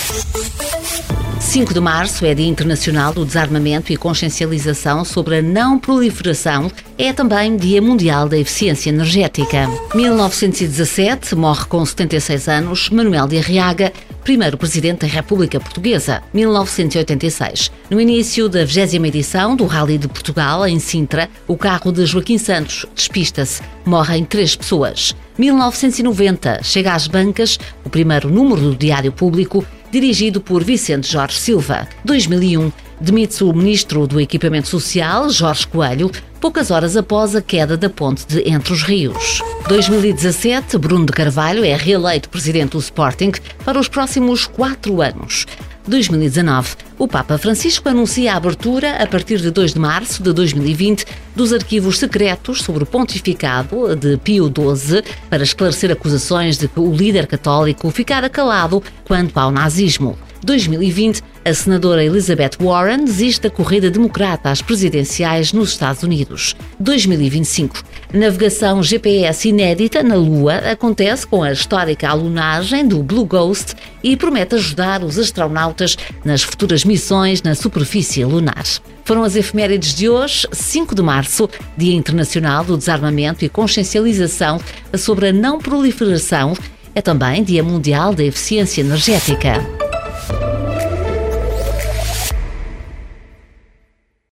5 de março é Dia Internacional do Desarmamento e Consciencialização sobre a Não Proliferação. É também Dia Mundial da Eficiência Energética. 1917, morre com 76 anos Manuel de Arriaga, primeiro Presidente da República Portuguesa. 1986, no início da 20ª edição do Rally de Portugal, em Sintra, o carro de Joaquim Santos despista-se. Morrem 3 pessoas. 1990, chega às bancas o primeiro número do Diário Público, dirigido por Vicente Jorge Silva. 2001, demite-se o Ministro do Equipamento Social, Jorge Coelho, poucas horas após a queda da ponte de Entre os Rios. 2017, Bruno de Carvalho é reeleito Presidente do Sporting para os próximos 4 anos. 2019, o Papa Francisco anuncia a abertura, a partir de 2 de março de 2020, dos arquivos secretos sobre o pontificado de Pio XII para esclarecer acusações de que o líder católico ficara calado quanto ao nazismo. 2020, a senadora Elizabeth Warren desiste da corrida democrata às presidenciais nos Estados Unidos. 2025, navegação GPS inédita na Lua acontece com a histórica alunagem do Blue Ghost e promete ajudar os astronautas nas futuras missões na superfície lunar. Foram as efemérides de hoje, 5 de março, Dia Internacional do Desarmamento e Consciencialização sobre a Não Proliferação. É também Dia Mundial da Eficiência Energética.